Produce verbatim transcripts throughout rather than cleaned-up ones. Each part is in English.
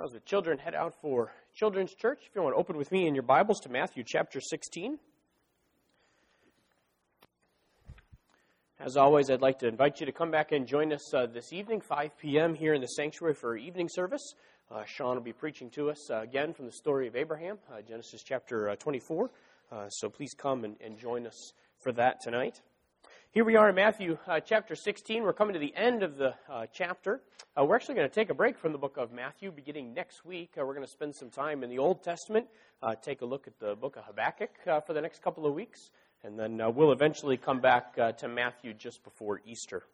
As the children head out for Children's Church, if you want to open with me in your Bibles to Matthew chapter sixteen. As always, I'd like to invite you to come back and join us uh, this evening, five p.m. here in the sanctuary for evening service. Uh, Sean will be preaching to us uh, again from the story of Abraham, uh, Genesis chapter uh, twenty-four. Uh, so please come and, and join us for that tonight. Here we are in Matthew uh, chapter sixteen. We're coming to the end of the uh, chapter. Uh, we're actually going to take a break from the book of Matthew beginning next week. Uh, we're going to spend some time in the Old Testament, uh, take a look at the book of Habakkuk uh, for the next couple of weeks, and then uh, we'll eventually come back uh, to Matthew just before Easter.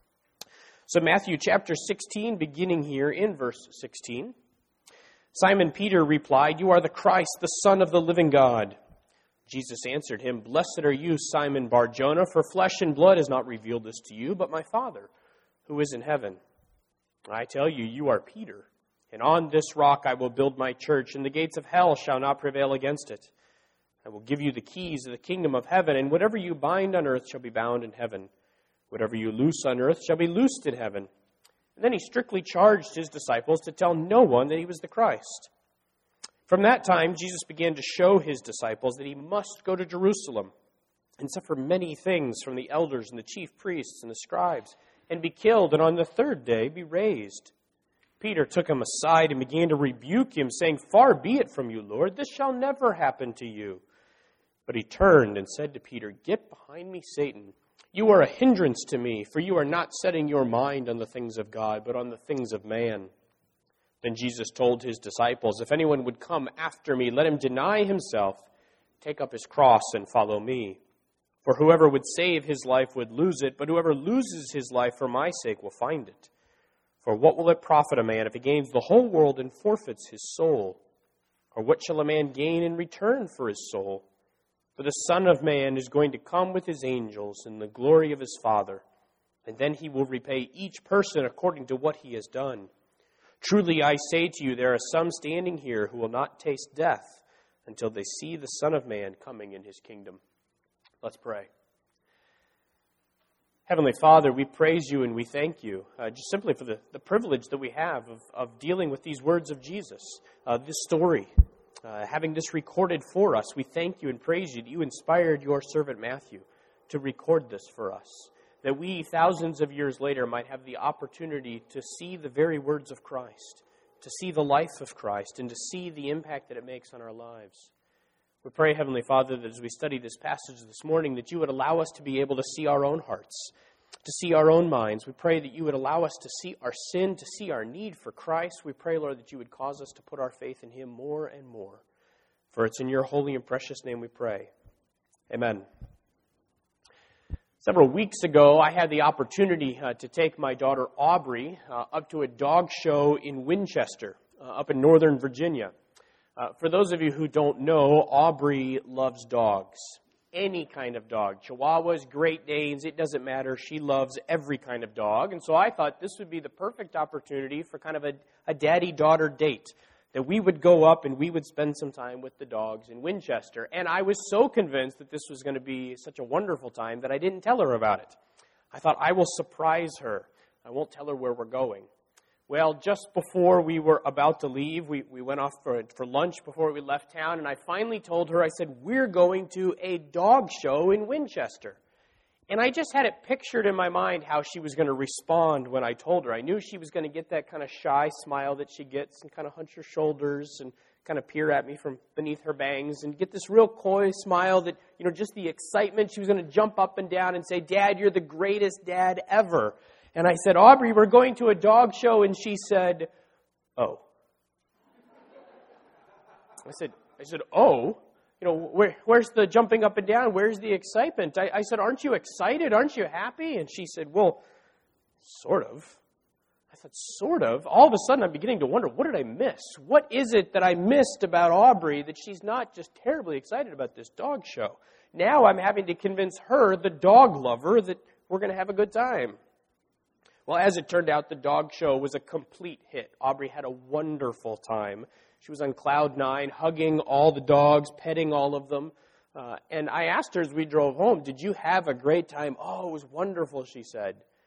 So Matthew chapter sixteen, beginning here in verse sixteen. Simon Peter replied, "You are the Christ, the Son of the living God." Jesus answered him, "Blessed are you, Simon Bar-Jonah, for flesh and blood has not revealed this to you, but my Father, who is in heaven. I tell you, you are Peter, and on this rock I will build my church, and the gates of hell shall not prevail against it. I will give you the keys of the kingdom of heaven, and whatever you bind on earth shall be bound in heaven. Whatever you loose on earth shall be loosed in heaven." And then he strictly charged his disciples to tell no one that he was the Christ. From that time, Jesus began to show his disciples that he must go to Jerusalem and suffer many things from the elders and the chief priests and the scribes, and be killed, and on the third day be raised. Peter took him aside and began to rebuke him, saying, "Far be it from you, Lord, this shall never happen to you." But he turned and said to Peter, "Get behind me, Satan. You are a hindrance to me, for you are not setting your mind on the things of God, but on the things of man." Then Jesus told his disciples, "If anyone would come after me, let him deny himself, take up his cross, and follow me. For whoever would save his life would lose it, but whoever loses his life for my sake will find it. For what will it profit a man if he gains the whole world and forfeits his soul? Or what shall a man gain in return for his soul? For the Son of Man is going to come with his angels in the glory of his Father, and then he will repay each person according to what he has done. Truly I say to you, there are some standing here who will not taste death until they see the Son of Man coming in his kingdom." Let's pray. Heavenly Father, we praise you and we thank you uh, just simply for the, the privilege that we have of, of dealing with these words of Jesus, uh, this story, uh, having this recorded for us. We thank you and praise you that you inspired your servant Matthew to record this for us, that we, thousands of years later, might have the opportunity to see the very words of Christ, to see the life of Christ, and to see the impact that it makes on our lives. We pray, Heavenly Father, that as we study this passage this morning, that you would allow us to be able to see our own hearts, to see our own minds. We pray that you would allow us to see our sin, to see our need for Christ. We pray, Lord, that you would cause us to put our faith in him more and more. For it's in your holy and precious name we pray. Amen. Several weeks ago, I had the opportunity uh, to take my daughter Aubrey uh, up to a dog show in Winchester, uh, up in Northern Virginia. Uh, for those of you who don't know, Aubrey loves dogs. Any kind of dog. Chihuahuas, Great Danes, it doesn't matter. She loves every kind of dog. And so I thought this would be the perfect opportunity for kind of a, a daddy-daughter date, that we would go up and we would spend some time with the dogs in Winchester. And I was so convinced that this was going to be such a wonderful time that I didn't tell her about it. I thought, I will surprise her. I won't tell her where we're going. Well, just before we were about to leave, we, we went off for, for lunch before we left town, and I finally told her, I said, "We're going to a dog show in Winchester." And I just had it pictured in my mind how she was going to respond when I told her. I knew she was going to get that kind of shy smile that she gets and kind of hunch her shoulders and kind of peer at me from beneath her bangs and get this real coy smile that, you know, just the excitement. She was going to jump up and down and say, "Dad, you're the greatest dad ever." And I said, "Aubrey, we're going to a dog show." And she said, "Oh." I said, I said, "Oh? You know, where, where's the jumping up and down? Where's the excitement?" I, I said, "Aren't you excited? Aren't you happy?" And she said, "Well, sort of." I said, "Sort of?" All of a sudden, I'm beginning to wonder, what did I miss? What is it that I missed about Aubrey that she's not just terribly excited about this dog show? Now I'm having to convince her, the dog lover, that we're going to have a good time. Well, as it turned out, the dog show was a complete hit. Aubrey had a wonderful time. She was on cloud nine, hugging all the dogs, petting all of them. Uh, and I asked her as we drove home, "Did you have a great time?" "Oh, it was wonderful," she said.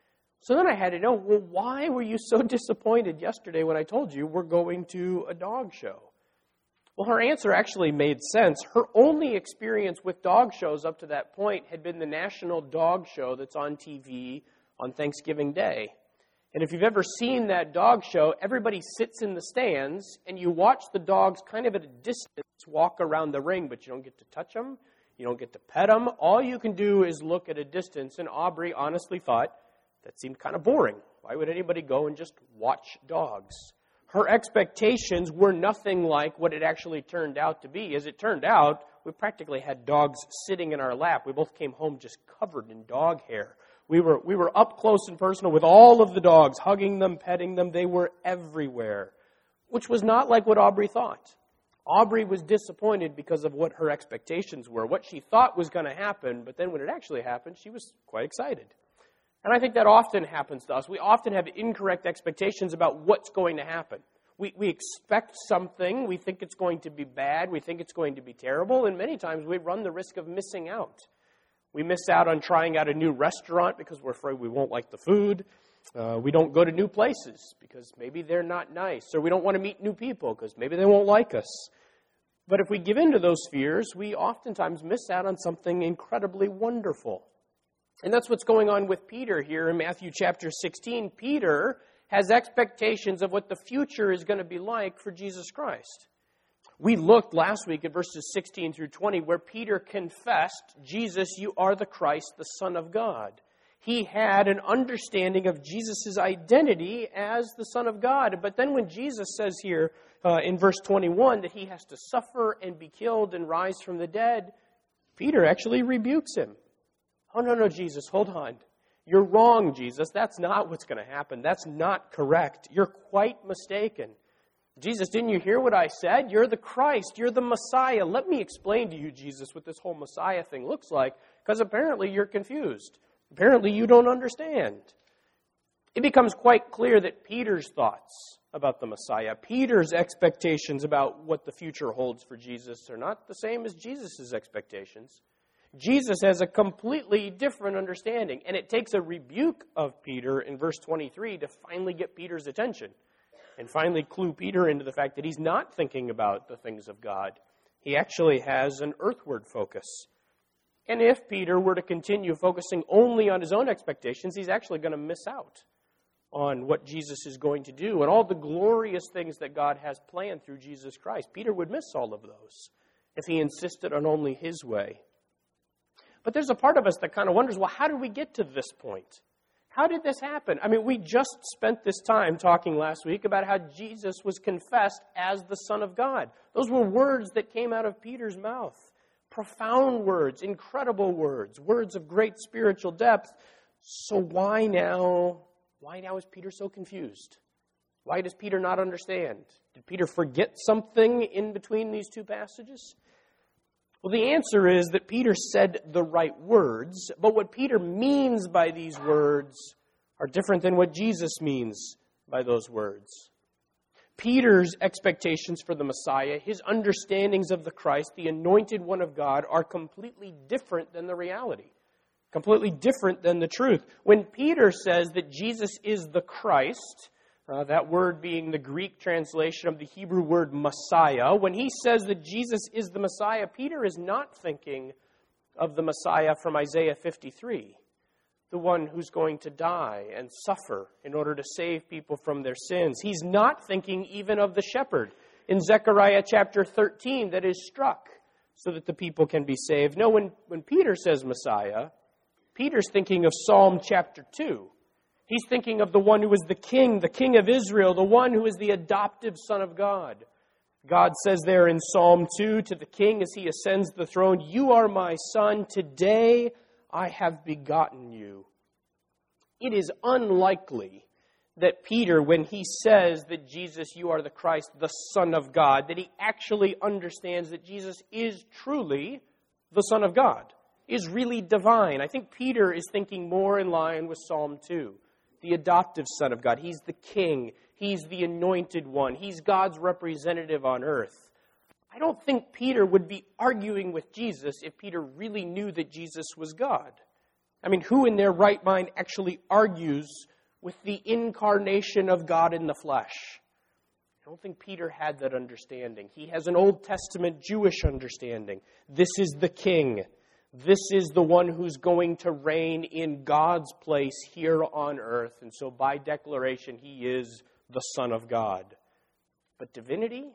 So then I had to know, well, why were you so disappointed yesterday when I told you we're going to a dog show? Well, her answer actually made sense. Her only experience with dog shows up to that point had been the National Dog Show that's on T V on Thanksgiving Day. And if you've ever seen that dog show, everybody sits in the stands and you watch the dogs kind of at a distance walk around the ring, but you don't get to touch them. You don't get to pet them. All you can do is look at a distance. And Aubrey honestly thought that seemed kind of boring. Why would anybody go and just watch dogs? Her expectations were nothing like what it actually turned out to be. As it turned out, we practically had dogs sitting in our lap. We both came home just covered in dog hair. We were we were up close and personal with all of the dogs, hugging them, petting them. They were everywhere, which was not like what Aubrey thought. Aubrey was disappointed because of what her expectations were, what she thought was going to happen, but then when it actually happened, she was quite excited. And I think that often happens to us. We often have incorrect expectations about what's going to happen. We we expect something, we think it's going to be bad, we think it's going to be terrible, and many times we run the risk of missing out. We miss out on trying out a new restaurant because we're afraid we won't like the food. Uh, we don't go to new places because maybe they're not nice. Or we don't want to meet new people because maybe they won't like us. But if we give in to those fears, we oftentimes miss out on something incredibly wonderful. And that's what's going on with Peter here in Matthew chapter sixteen. Peter has expectations of what the future is going to be like for Jesus Christ. We looked last week at verses sixteen through twenty where Peter confessed, Jesus, you are the Christ, the Son of God. He had an understanding of Jesus' identity as the Son of God. But then when Jesus says here uh, in verse twenty-one that he has to suffer and be killed and rise from the dead, Peter actually rebukes him. Oh, no, no, Jesus, hold on. You're wrong, Jesus. That's not what's going to happen. That's not correct. You're quite mistaken. Jesus, didn't you hear what I said? You're the Christ. You're the Messiah. Let me explain to you, Jesus, what this whole Messiah thing looks like, because apparently you're confused. Apparently you don't understand. It becomes quite clear that Peter's thoughts about the Messiah, Peter's expectations about what the future holds for Jesus are not the same as Jesus' expectations. Jesus has a completely different understanding, and it takes a rebuke of Peter in verse twenty-three to finally get Peter's attention and finally clue Peter into the fact that he's not thinking about the things of God. He actually has an earthward focus. And if Peter were to continue focusing only on his own expectations, he's actually going to miss out on what Jesus is going to do and all the glorious things that God has planned through Jesus Christ. Peter would miss all of those if he insisted on only his way. But there's a part of us that kind of wonders, well, how did we get to this point? How did this happen? I mean, we just spent this time talking last week about how Jesus was confessed as the Son of God. Those were words that came out of Peter's mouth. Profound words, incredible words, words of great spiritual depth. So why now, why now is Peter so confused? Why does Peter not understand? Did Peter forget something in between these two passages? Well, the answer is that Peter said the right words, but what Peter means by these words are different than what Jesus means by those words. Peter's expectations for the Messiah, his understandings of the Christ, the anointed one of God, are completely different than the reality, completely different than the truth. When Peter says that Jesus is the Christ, Uh, that word being the Greek translation of the Hebrew word Messiah. When he says that Jesus is the Messiah, Peter is not thinking of the Messiah from Isaiah fifty-three, the one who's going to die and suffer in order to save people from their sins. He's not thinking even of the shepherd in Zechariah chapter thirteen that is struck so that the people can be saved. No, when, when Peter says Messiah, Peter's thinking of Psalm chapter two. He's thinking of the one who is the king, the king of Israel, the one who is the adoptive son of God. God says there in Psalm two to the king as he ascends the throne, "You are my son, today I have begotten you." It is unlikely that Peter, when he says that Jesus, you are the Christ, the Son of God, that he actually understands that Jesus is truly the Son of God, is really divine. I think Peter is thinking more in line with Psalm two. The adoptive Son of God. He's the King. He's the anointed one. He's God's representative on earth. I don't think Peter would be arguing with Jesus if Peter really knew that Jesus was God. I mean, who in their right mind actually argues with the incarnation of God in the flesh. I don't think Peter had that understanding. He has an Old Testament Jewish understanding. This is the king. This is the one who's going to reign in God's place here on earth. And so by declaration, he is the Son of God. But divinity?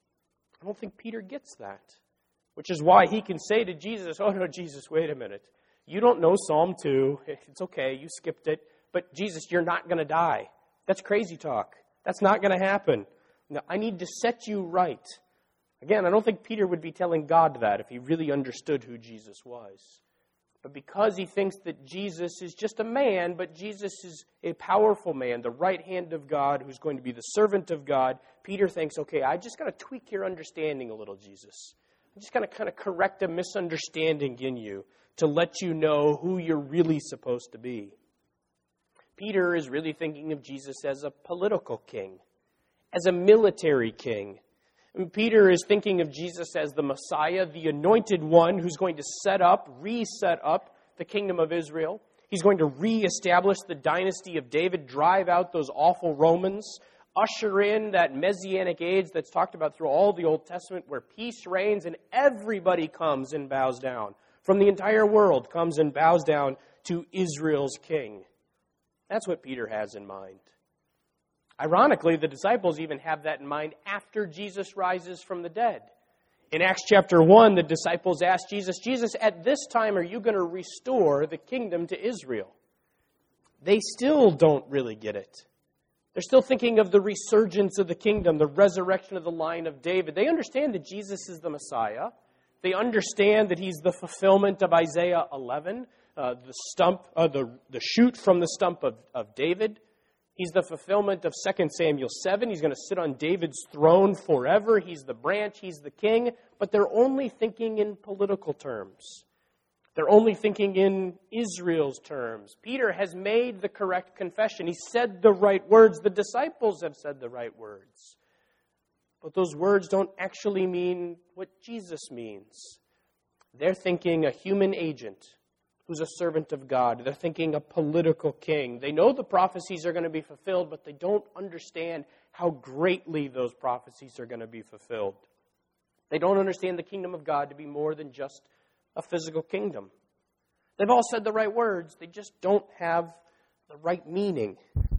I don't think Peter gets that. Which is why he can say to Jesus, oh no, Jesus, wait a minute. You don't know Psalm two. It's okay, you skipped it. But Jesus, you're not going to die. That's crazy talk. That's not going to happen. No, I need to set you right. Again, I don't think Peter would be telling God that if he really understood who Jesus was. But because he thinks that Jesus is just a man, but Jesus is a powerful man, the right hand of God, who's going to be the servant of God, Peter thinks, okay, I just got to tweak your understanding a little, Jesus. I'm just going to kind of correct a misunderstanding in you to let you know who you're really supposed to be. Peter is really thinking of Jesus as a political king, as a military king. And Peter is thinking of Jesus as the Messiah, the anointed one who's going to set up, reset up the kingdom of Israel. He's going to reestablish the dynasty of David, drive out those awful Romans, usher in that Messianic age that's talked about through all the Old Testament where peace reigns and everybody comes and bows down. From the entire world comes and bows down to Israel's king. That's what Peter has in mind. Ironically, the disciples even have that in mind after Jesus rises from the dead. In Acts chapter one, the disciples asked Jesus, Jesus, at this time are you going to restore the kingdom to Israel? They still don't really get it. They're still thinking of the resurgence of the kingdom, the resurrection of the line of David. They understand that Jesus is the Messiah. They understand that he's the fulfillment of Isaiah eleven, uh, the stump, uh, the, the shoot from the stump of, of David. He's the fulfillment of Second Samuel seven. He's going to sit on David's throne forever. He's the branch. He's the king. But they're only thinking in political terms. They're only thinking in Israel's terms. Peter has made the correct confession. He said the right words. The disciples have said the right words. But those words don't actually mean what Jesus means. They're thinking a human agent who's a servant of God. They're thinking a political king. They know the prophecies are going to be fulfilled, but they don't understand how greatly those prophecies are going to be fulfilled. They don't understand the kingdom of God to be more than just a physical kingdom. They've all said the right words. They just don't have the right meaning.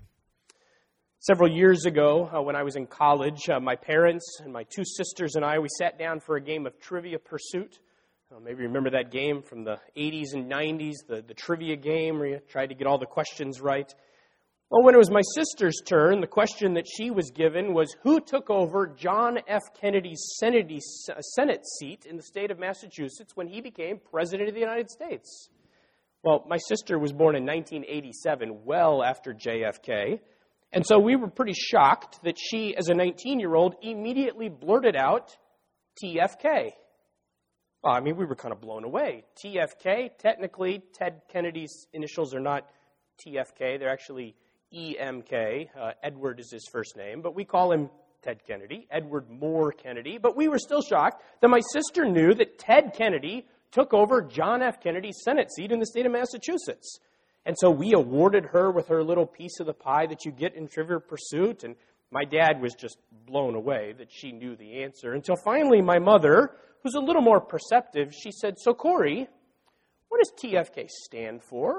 Several years ago, uh, when I was in college, uh, my parents and my two sisters and I, we sat down for a game of Trivia Pursuit. Uh, maybe you remember that game from the eighties and nineties, the, the trivia game where you tried to get all the questions right. Well, when it was my sister's turn, the question that she was given was, who took over John F. Kennedy's Senate seat in the state of Massachusetts when he became President of the United States? Well, my sister was born in nineteen eighty-seven, well after J F K. And so we were pretty shocked that she, as a nineteen-year-old, immediately blurted out T F K. Well, I mean, we were kind of blown away. T F K, technically, Ted Kennedy's initials are not T F K. They're actually E M K. Uh, Edward is his first name, but we call him Ted Kennedy, Edward Moore Kennedy. But we were still shocked that my sister knew that Ted Kennedy took over John F. Kennedy's Senate seat in the state of Massachusetts. And so we awarded her with her little piece of the pie that you get in Trivia Pursuit, and my dad was just blown away that she knew the answer. Until finally my mother, who's a little more perceptive, she said, so Corey, what does T F K stand for?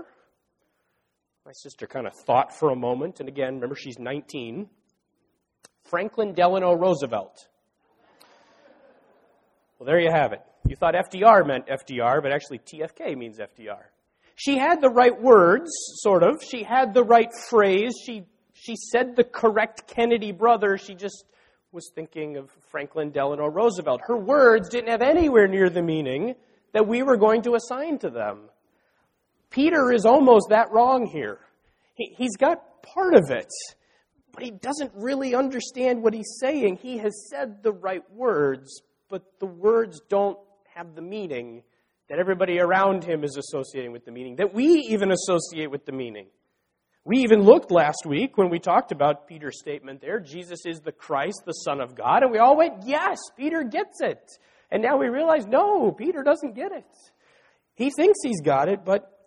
My sister kind of thought for a moment, and again, remember she's nineteen. Franklin Delano Roosevelt. Well, there you have it. You thought F D R meant F D R, but actually T F K means F D R. She had the right words, sort of. She had the right phrase. She she said the correct Kennedy brother. She just was thinking of Franklin Delano Roosevelt. Her words didn't have anywhere near the meaning that we were going to assign to them. Peter is almost that wrong here. He, he's got part of it, but he doesn't really understand what he's saying. He has said the right words, but the words don't have the meaning that everybody around him is associating with the meaning, that we even associate with the meaning. We even looked last week when we talked about Peter's statement there, Jesus is the Christ, the Son of God, and we all went, yes, Peter gets it. And now we realize, no, Peter doesn't get it. He thinks he's got it, but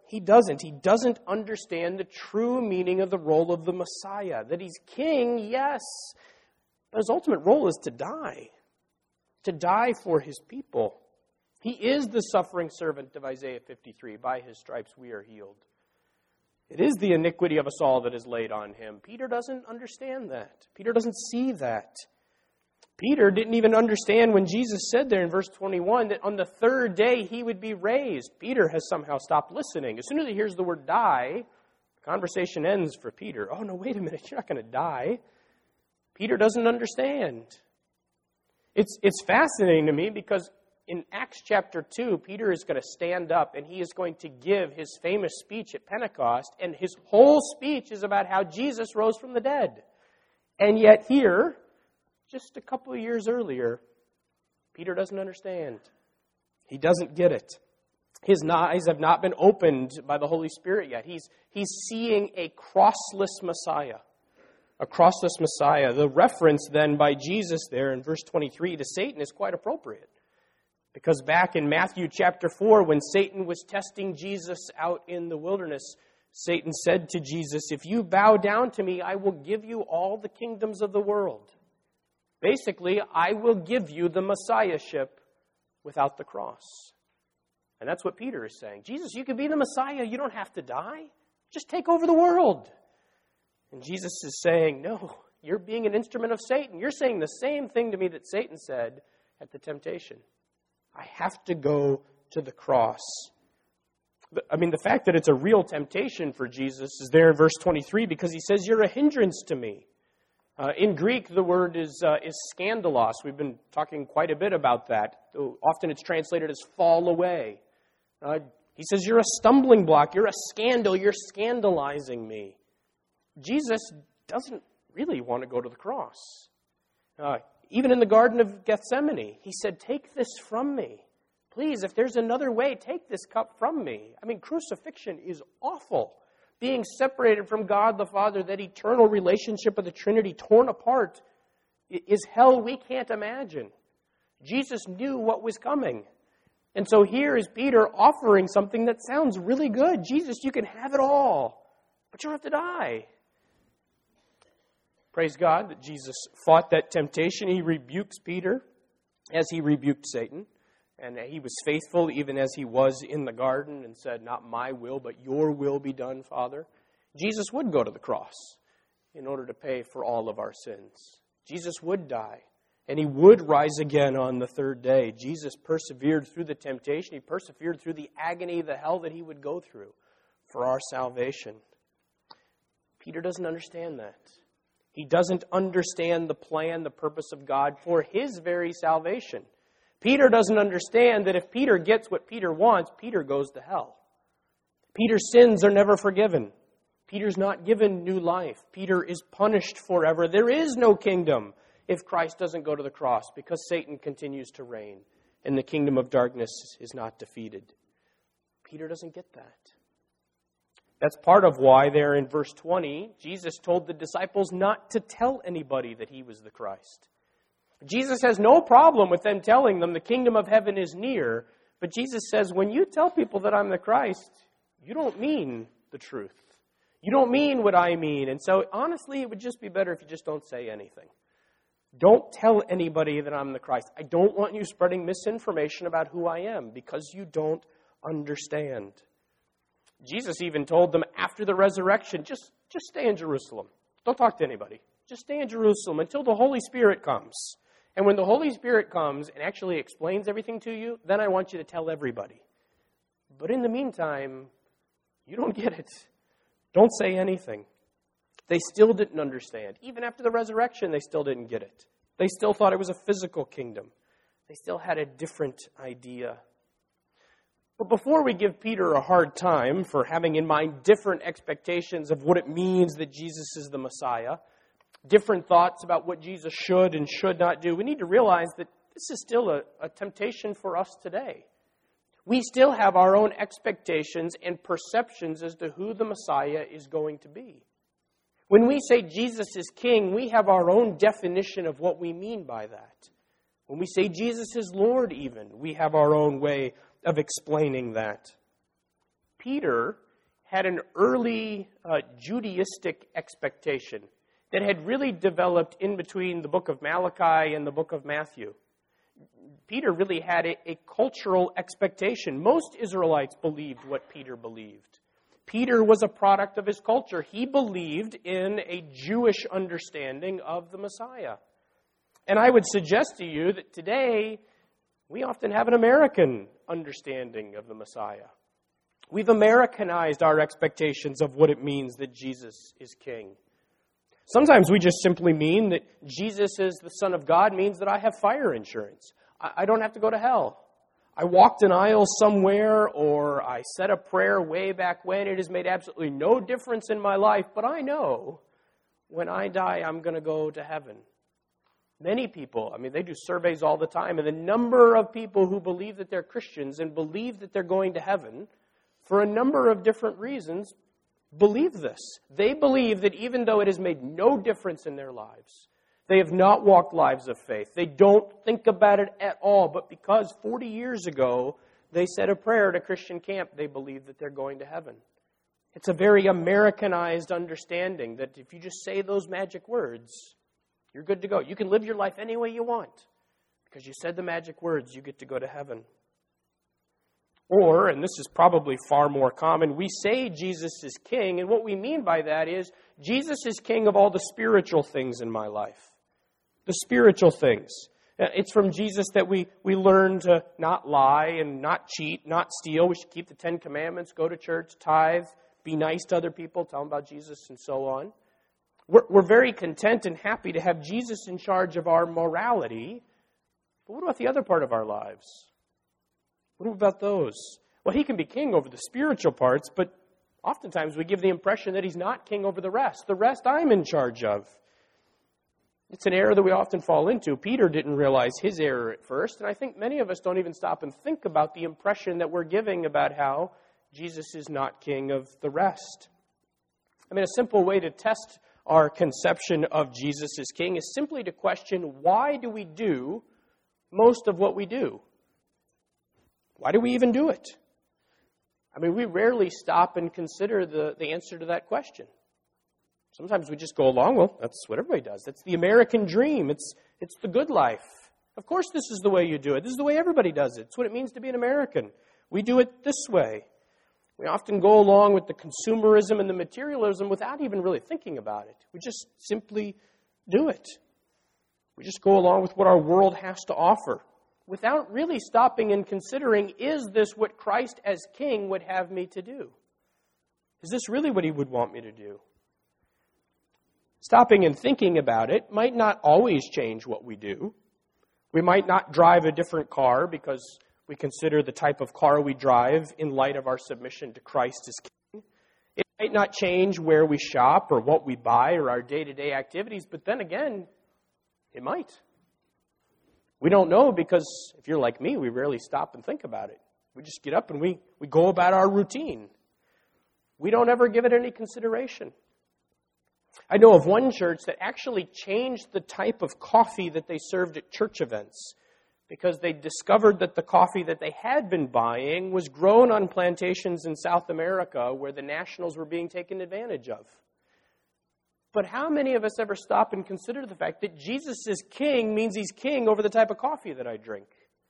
He doesn't. He doesn't understand the true meaning of the role of the Messiah. That he's king, yes, but his ultimate role is to die. To die for his people. He is the suffering servant of Isaiah fifty-three. By his stripes we are healed. It is the iniquity of us all that is laid on him. Peter doesn't understand that. Peter doesn't see that. Peter didn't even understand when Jesus said there in verse twenty-one that on the third day he would be raised. Peter has somehow stopped listening. As soon as he hears the word die, the conversation ends for Peter. Oh, no, wait a minute, you're not going to die. Peter doesn't understand. It's, it's fascinating to me because in Acts chapter two, Peter is going to stand up and he is going to give his famous speech at Pentecost, and his whole speech is about how Jesus rose from the dead. And yet here, just a couple of years earlier, Peter doesn't understand. He doesn't get it. His eyes have not been opened by the Holy Spirit yet. He's, he's seeing a crossless Messiah. A crossless Messiah. The reference then by Jesus there in verse twenty-three to Satan is quite appropriate. Because back in Matthew chapter four, when Satan was testing Jesus out in the wilderness, Satan said to Jesus, "If you bow down to me, I will give you all the kingdoms of the world." Basically, I will give you the Messiahship without the cross. And that's what Peter is saying. Jesus, you can be the Messiah. You don't have to die. Just take over the world. And Jesus is saying, no, you're being an instrument of Satan. You're saying the same thing to me that Satan said at the temptation. I have to go to the cross. I mean, the fact that it's a real temptation for Jesus is there in verse twenty-three because he says, you're a hindrance to me. Uh, in Greek, the word is uh, is skandalos. We've been talking quite a bit about that. Often it's translated as fall away. Uh, he says, you're a stumbling block. You're a scandal. You're scandalizing me. Jesus doesn't really want to go to the cross. Uh, even in the Garden of Gethsemane, he said, take this from me. Please, if there's another way, take this cup from me. I mean, crucifixion is awful. Being separated from God the Father, that eternal relationship of the Trinity torn apart, is hell we can't imagine. Jesus knew what was coming. And so here is Peter offering something that sounds really good. Jesus, you can have it all, but you don't have to die. Praise God that Jesus fought that temptation. He rebukes Peter as he rebuked Satan. And he was faithful even as he was in the garden and said, not my will, but your will be done, Father. Jesus would go to the cross in order to pay for all of our sins. Jesus would die, and he would rise again on the third day. Jesus persevered through the temptation. He persevered through the agony, the hell that he would go through for our salvation. Peter doesn't understand that. He doesn't understand the plan, the purpose of God for his very salvation. Peter doesn't understand that if Peter gets what Peter wants, Peter goes to hell. Peter's sins are never forgiven. Peter's not given new life. Peter is punished forever. There is no kingdom if Christ doesn't go to the cross because Satan continues to reign and the kingdom of darkness is not defeated. Peter doesn't get that. That's part of why there in verse twenty, Jesus told the disciples not to tell anybody that he was the Christ. Jesus has no problem with them telling them the kingdom of heaven is near. But Jesus says, when you tell people that I'm the Christ, you don't mean the truth. You don't mean what I mean. And so, honestly, it would just be better if you just don't say anything. Don't tell anybody that I'm the Christ. I don't want you spreading misinformation about who I am because you don't understand. Jesus even told them after the resurrection, just, just stay in Jerusalem. Don't talk to anybody. Just stay in Jerusalem until the Holy Spirit comes. And when the Holy Spirit comes and actually explains everything to you, then I want you to tell everybody. But in the meantime, you don't get it. Don't say anything. They still didn't understand. Even after the resurrection, they still didn't get it. They still thought it was a physical kingdom. They still had a different idea. But before we give Peter a hard time for having in mind different expectations of what it means that Jesus is the Messiah, different thoughts about what Jesus should and should not do, we need to realize that this is still a, a temptation for us today. We still have our own expectations and perceptions as to who the Messiah is going to be. When we say Jesus is king, we have our own definition of what we mean by that. When we say Jesus is Lord even, we have our own way of explaining that. Peter had an early uh, Judaistic expectation that had really developed in between the book of Malachi and the book of Matthew. Peter really had a, a cultural expectation. Most Israelites believed what Peter believed. Peter was a product of his culture. He believed in a Jewish understanding of the Messiah. And I would suggest to you that today we often have an American understanding of the Messiah. We've Americanized our expectations of what it means that Jesus is king. Sometimes we just simply mean that Jesus is the Son of God means that I have fire insurance. I don't have to go to hell. I walked an aisle somewhere or I said a prayer way back when. It has made absolutely no difference in my life, but I know when I die I'm going to go to heaven. Many people, I mean, they do surveys all the time, and the number of people who believe that they're Christians and believe that they're going to heaven for a number of different reasons believe this. They believe that even though it has made no difference in their lives, they have not walked lives of faith. They don't think about it at all, but because forty years ago they said a prayer at a Christian camp, they believe that they're going to heaven. It's a very Americanized understanding that if you just say those magic words, you're good to go. You can live your life any way you want. Because you said the magic words, you get to go to heaven. Or, and this is probably far more common, we say Jesus is king, and what we mean by that is Jesus is king of all the spiritual things in my life. The spiritual things. It's from Jesus that we, we learn to not lie and not cheat, not steal. We should keep the Ten Commandments, go to church, tithe, be nice to other people, tell them about Jesus, and so on. We're, we're very content and happy to have Jesus in charge of our morality. But what about the other part of our lives? What about those? Well, he can be king over the spiritual parts, but oftentimes we give the impression that he's not king over the rest. The rest I'm in charge of. It's an error that we often fall into. Peter didn't realize his error at first, and I think many of us don't even stop and think about the impression that we're giving about how Jesus is not king of the rest. I mean, a simple way to test our conception of Jesus as king is simply to question, why do we do most of what we do? Why do we even do it? I mean, we rarely stop and consider the, the answer to that question. Sometimes we just go along, well, that's what everybody does. That's the American dream. It's, it's the good life. Of course this is the way you do it. This is the way everybody does it. It's what it means to be an American. We do it this way. We often go along with the consumerism and the materialism without even really thinking about it. We just simply do it. We just go along with what our world has to offer without really stopping and considering, is this what Christ as king would have me to do? Is this really what he would want me to do? Stopping and thinking about it might not always change what we do. We might not drive a different car because we consider the type of car we drive in light of our submission to Christ as king. It might not change where we shop or what we buy or our day-to-day activities, but then again, it might. We don't know because if you're like me, we rarely stop and think about it. We just get up and we, we go about our routine. We don't ever give it any consideration. I know of one church that actually changed the type of coffee that they served at church events because they discovered that the coffee that they had been buying was grown on plantations in South America where the nationals were being taken advantage of. But how many of us ever stop and consider the fact that Jesus is king means he's king over the type of coffee that I drink?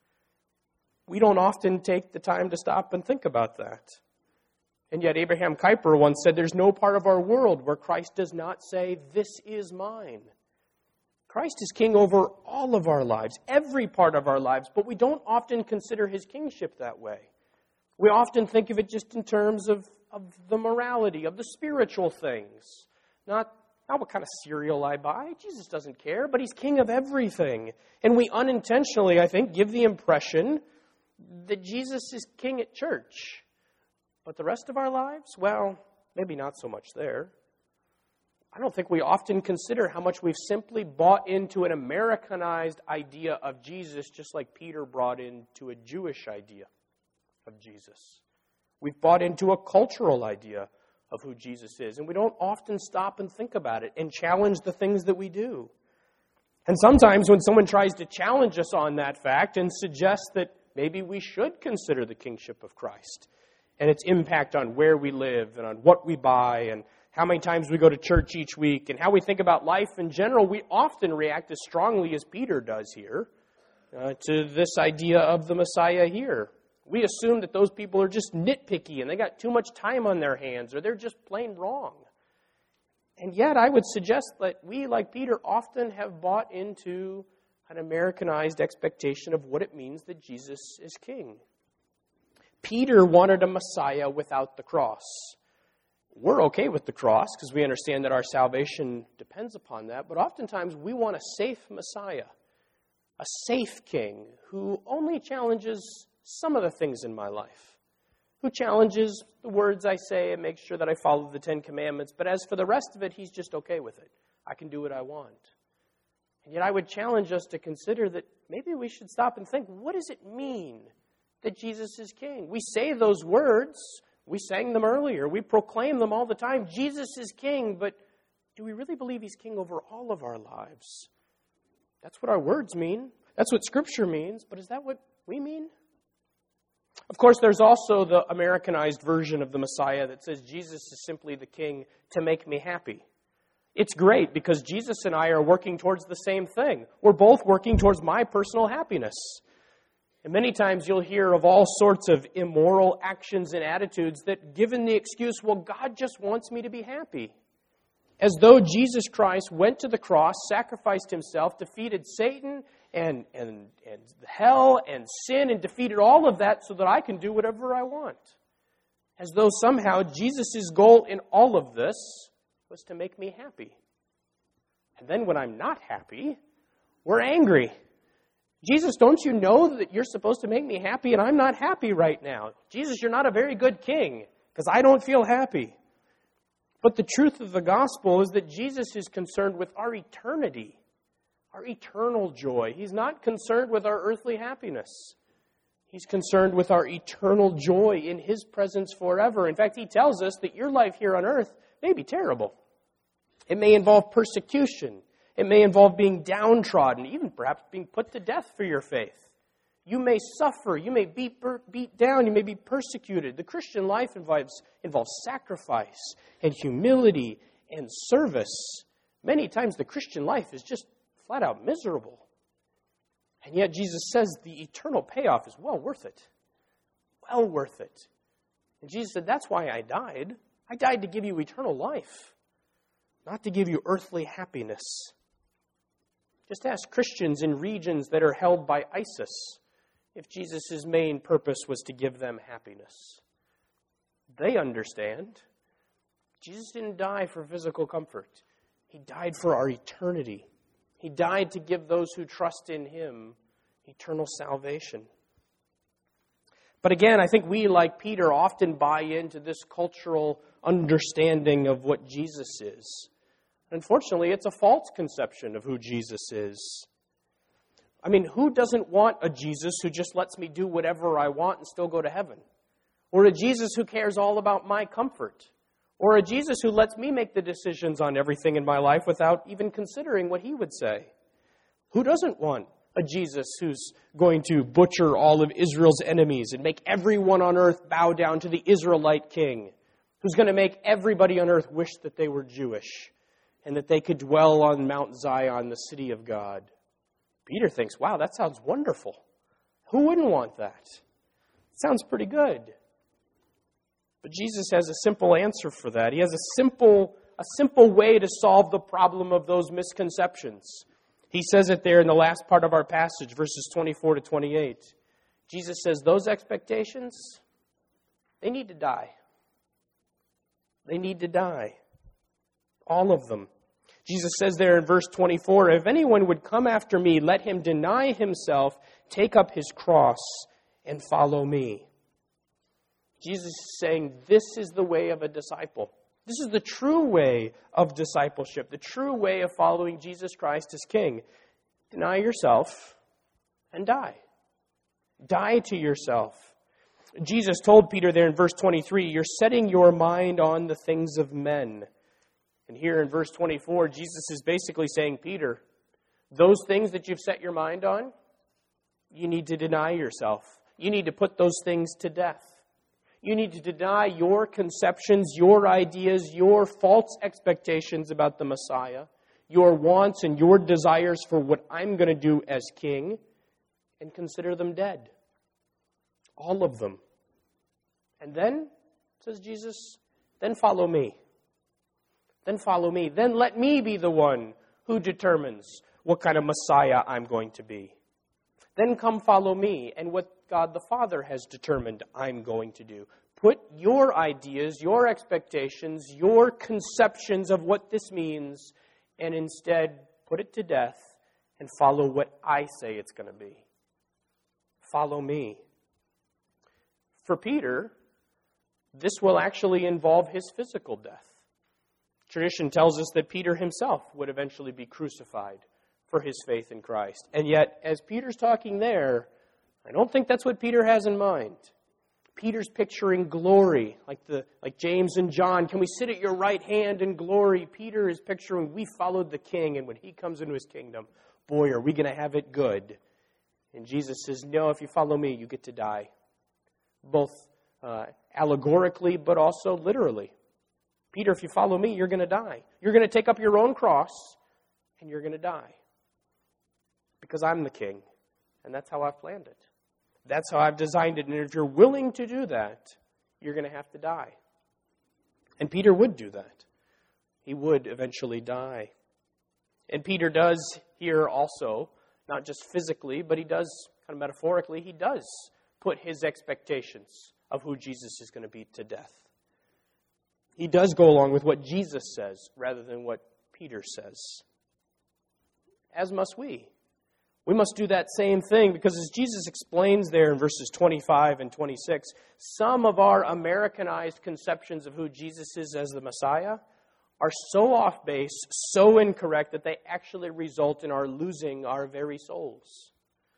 We don't often take the time to stop and think about that. And yet Abraham Kuyper once said, there's no part of our world where Christ does not say, this is mine. Christ is king over all of our lives, every part of our lives, but we don't often consider his kingship that way. We often think of it just in terms of, of the morality, of the spiritual things, not Not what kind of cereal I buy. Jesus doesn't care, but he's king of everything. And we unintentionally, I think, give the impression that Jesus is king at church. But the rest of our lives, well, maybe not so much there. I don't think we often consider how much we've simply bought into an Americanized idea of Jesus, just like Peter brought into a Jewish idea of Jesus. We've bought into a cultural idea of who Jesus is. And we don't often stop and think about it and challenge the things that we do. And sometimes when someone tries to challenge us on that fact and suggest that maybe we should consider the kingship of Christ, and its impact on where we live and on what we buy and how many times we go to church each week and how we think about life in general, we often react as strongly as Peter does here uh, to this idea of the Messiah here. We assume that those people are just nitpicky and they got too much time on their hands or they're just plain wrong. And yet I would suggest that we, like Peter, often have bought into an Americanized expectation of what it means that Jesus is king. Peter wanted a Messiah without the cross. We're okay with the cross because we understand that our salvation depends upon that, but oftentimes we want a safe Messiah, a safe king who only challenges some of the things in my life, who challenges the words I say and makes sure that I follow the Ten Commandments, but as for the rest of it, he's just okay with it. I can do what I want. And yet I would challenge us to consider that maybe we should stop and think, what does it mean that Jesus is king? We say those words. We sang them earlier. We proclaim them all the time. Jesus is king, but do we really believe he's king over all of our lives? That's what our words mean. That's what Scripture means, but is that what we mean? Of course, there's also the Americanized version of the Messiah that says Jesus is simply the king to make me happy. It's great because Jesus and I are working towards the same thing. We're both working towards my personal happiness. And many times you'll hear of all sorts of immoral actions and attitudes that, given the excuse, well, God just wants me to be happy. As though Jesus Christ went to the cross, sacrificed himself, defeated Satan and, and, and hell and sin, and defeated all of that so that I can do whatever I want. As though somehow Jesus' goal in all of this was to make me happy. And then when I'm not happy, we're angry. Jesus, don't you know that you're supposed to make me happy and I'm not happy right now? Jesus, you're not a very good king because I don't feel happy. But the truth of the gospel is that Jesus is concerned with our eternity, our eternal joy. He's not concerned with our earthly happiness. He's concerned with our eternal joy in his presence forever. In fact, he tells us that your life here on earth may be terrible. It may involve persecution. It may involve being downtrodden, even perhaps being put to death for your faith. You may suffer. You may be beat down. You may be persecuted. The Christian life involves, involves sacrifice and humility and service. Many times the Christian life is just flat out miserable. And yet Jesus says the eternal payoff is well worth it. Well worth it. And Jesus said, that's why I died. I died to give you eternal life, not to give you earthly happiness. Just ask Christians in regions that are held by ISIS if Jesus' main purpose was to give them happiness. They understand. Jesus didn't die for physical comfort. He died for our eternity. He died to give those who trust in him eternal salvation. But again, I think we, like Peter, often buy into this cultural understanding of what Jesus is. Unfortunately, it's a false conception of who Jesus is. I mean, who doesn't want a Jesus who just lets me do whatever I want and still go to heaven? Or a Jesus who cares all about my comfort? Or a Jesus who lets me make the decisions on everything in my life without even considering what he would say? Who doesn't want a Jesus who's going to butcher all of Israel's enemies and make everyone on earth bow down to the Israelite king? Who's going to make everybody on earth wish that they were Jewish and that they could dwell on Mount Zion, the city of God? Peter thinks, wow, that sounds wonderful. Who wouldn't want that? It sounds pretty good. But Jesus has a simple answer for that. He has a simple, a simple way to solve the problem of those misconceptions. He says it there in the last part of our passage, verses twenty-four to twenty-eight. Jesus says, those expectations, they need to die. They need to die. All of them. Jesus says there in verse twenty-four, if anyone would come after me, let him deny himself, take up his cross, and follow me. Jesus is saying this is the way of a disciple. This is the true way of discipleship, the true way of following Jesus Christ as King. Deny yourself and die. Die to yourself. Jesus told Peter there in verse twenty-three, you're setting your mind on the things of men. And here in verse twenty-four, Jesus is basically saying, Peter, those things that you've set your mind on, you need to deny yourself. You need to put those things to death. You need to deny your conceptions, your ideas, your false expectations about the Messiah, your wants and your desires for what I'm going to do as king, and consider them dead. All of them. And then, says Jesus, then follow me. Then follow me. Then let me be the one who determines what kind of Messiah I'm going to be. Then come follow me and what God the Father has determined I'm going to do. Put your ideas, your expectations, your conceptions of what this means, and instead put it to death and follow what I say it's going to be. Follow me. For Peter, this will actually involve his physical death. Tradition tells us that Peter himself would eventually be crucified for his faith in Christ. And yet, as Peter's talking there, I don't think that's what Peter has in mind. Peter's picturing glory, like the like James and John. Can we sit at your right hand in glory? Peter is picturing we followed the king, and when he comes into his kingdom, boy, are we going to have it good. And Jesus says, no, if you follow me, you get to die. Both uh, allegorically, but also literally. Peter, if you follow me, you're going to die. You're going to take up your own cross, and you're going to die. Because I'm the king, and that's how I've planned it. That's how I've designed it, and if you're willing to do that, you're going to have to die. And Peter would do that. He would eventually die. And Peter does here also, not just physically, but he does, kind of metaphorically, he does put his expectations of who Jesus is going to be to death. He does go along with what Jesus says rather than what Peter says. As must we. We must do that same thing because as Jesus explains there in verses twenty-five and twenty-six, some of our Americanized conceptions of who Jesus is as the Messiah are so off base, so incorrect, that they actually result in our losing our very souls.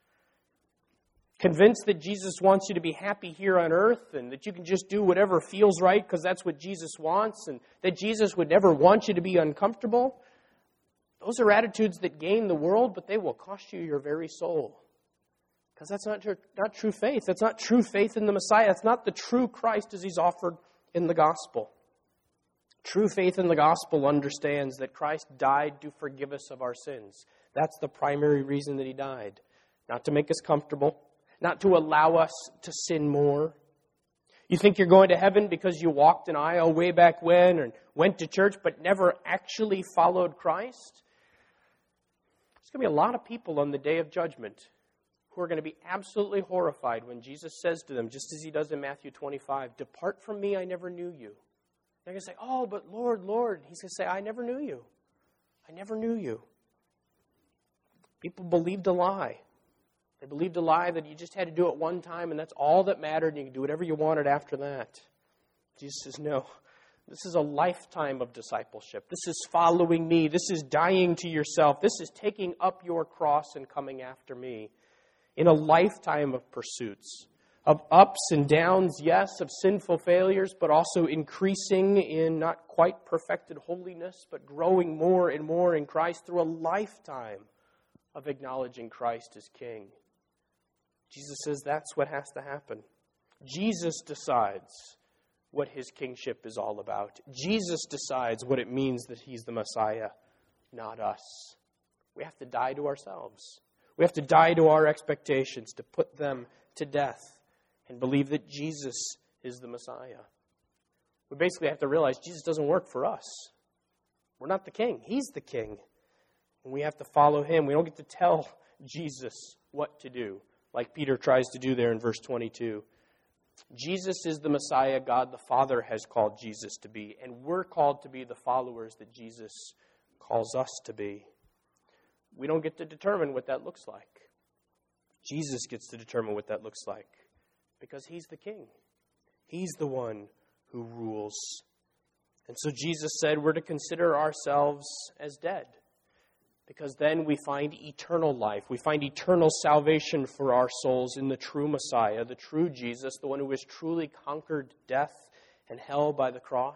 Convinced that Jesus wants you to be happy here on earth and that you can just do whatever feels right because that's what Jesus wants and that Jesus would never want you to be uncomfortable. Those are attitudes that gain the world, but they will cost you your very soul. Because that's not, not true faith. That's not true faith in the Messiah. It's not the true Christ as he's offered in the gospel. True faith in the gospel understands that Christ died to forgive us of our sins. That's the primary reason that he died. Not to make us comfortable. Not to allow us to sin more. You think you're going to heaven because you walked an aisle way back when and went to church but never actually followed Christ? There's going to be a lot of people on the day of judgment who are going to be absolutely horrified when Jesus says to them, just as he does in Matthew twenty-five, "Depart from me, I never knew you." They're going to say, "Oh, but Lord, Lord." He's going to say, "I never knew you. I never knew you." People believed a lie. They believed a lie that you just had to do it one time and that's all that mattered and you can do whatever you wanted after that. Jesus says, no. This is a lifetime of discipleship. This is following me. This is dying to yourself. This is taking up your cross and coming after me. In a lifetime of pursuits, of ups and downs, yes, of sinful failures, but also increasing in not quite perfected holiness, but growing more and more in Christ through a lifetime of acknowledging Christ as King. Jesus says that's what has to happen. Jesus decides what his kingship is all about. Jesus decides what it means that he's the Messiah, not us. We have to die to ourselves. We have to die to our expectations, to put them to death, and believe that Jesus is the Messiah. We basically have to realize Jesus doesn't work for us. We're not the king. He's the king. And we have to follow him. We don't get to tell Jesus what to do, like Peter tries to do there in verse twenty-two. Jesus is the Messiah God the Father has called Jesus to be, and we're called to be the followers that Jesus calls us to be. We don't get to determine what that looks like. Jesus gets to determine what that looks like, because he's the king. He's the one who rules. And so Jesus said we're to consider ourselves as dead, because then we find eternal life. We find eternal salvation for our souls in the true Messiah, the true Jesus, the one who has truly conquered death and hell by the cross.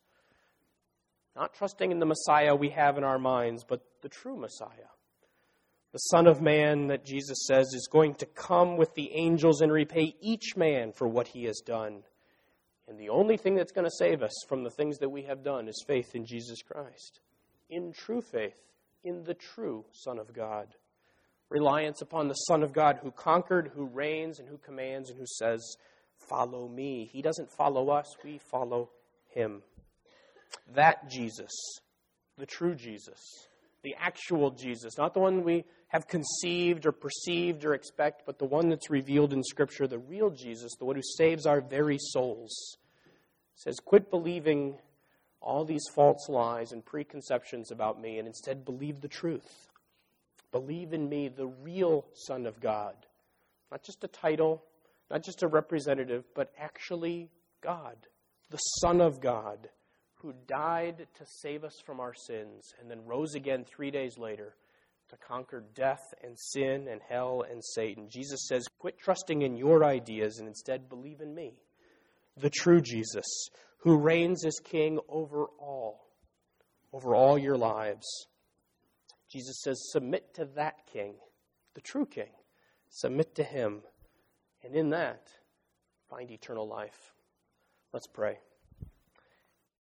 Not trusting in the Messiah we have in our minds, but the true Messiah. The Son of Man that Jesus says is going to come with the angels and repay each man for what he has done. And the only thing that's going to save us from the things that we have done is faith in Jesus Christ. In true faith, in the true Son of God. Reliance upon the Son of God who conquered, who reigns, and who commands, and who says, follow me. He doesn't follow us, we follow him. That Jesus, the true Jesus, the actual Jesus, not the one we have conceived or perceived or expect, but the one that's revealed in Scripture, the real Jesus, the one who saves our very souls, says, quit believing all these false lies and preconceptions about me, and instead believe the truth. Believe in me, the real Son of God. Not just a title, not just a representative, but actually God, the Son of God, who died to save us from our sins and then rose again three days later to conquer death and sin and hell and Satan. Jesus says, quit trusting in your ideas and instead believe in me, the true Jesus, who reigns as king over all, over all your lives. Jesus says, submit to that king, the true king. Submit to him, and in that, find eternal life. Let's pray.